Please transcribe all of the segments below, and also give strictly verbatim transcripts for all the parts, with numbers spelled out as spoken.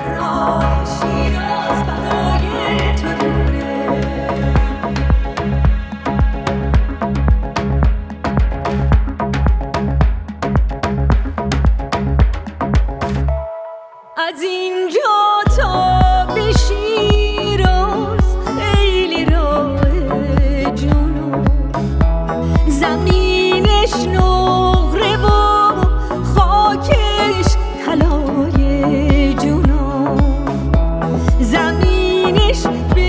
از اینجا تا به شیراز خیلی راه جنوب، زمینش نقره و خاکش طلای جنوب، زمینش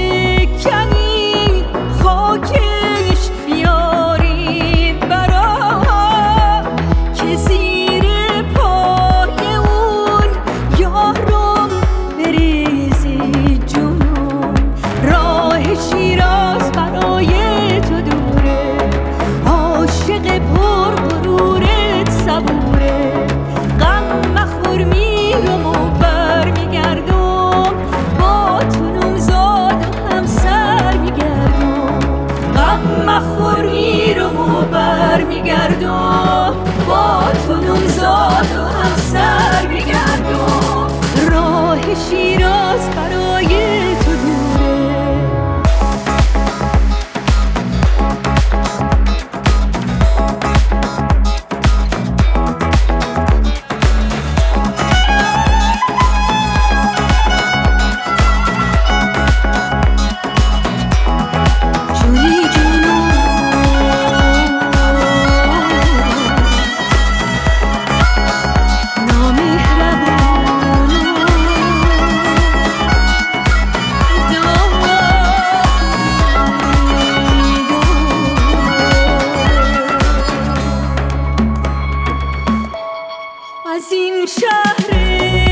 بکنید خاکش بیارید برا که زیر پای اون یارم بریزی جنوب. راه شیراز برای تو دوره، عاشق پر غرورت صبوره، غم مخور میرم و بر میگردم، با تو نوزاد و همسر میگردم. غم مخور میرم و بر میگردم، با تو نوزاد و همسر میگردم. راه شیراز برای تو دوره. جویی جونم نامهربونم از این شهر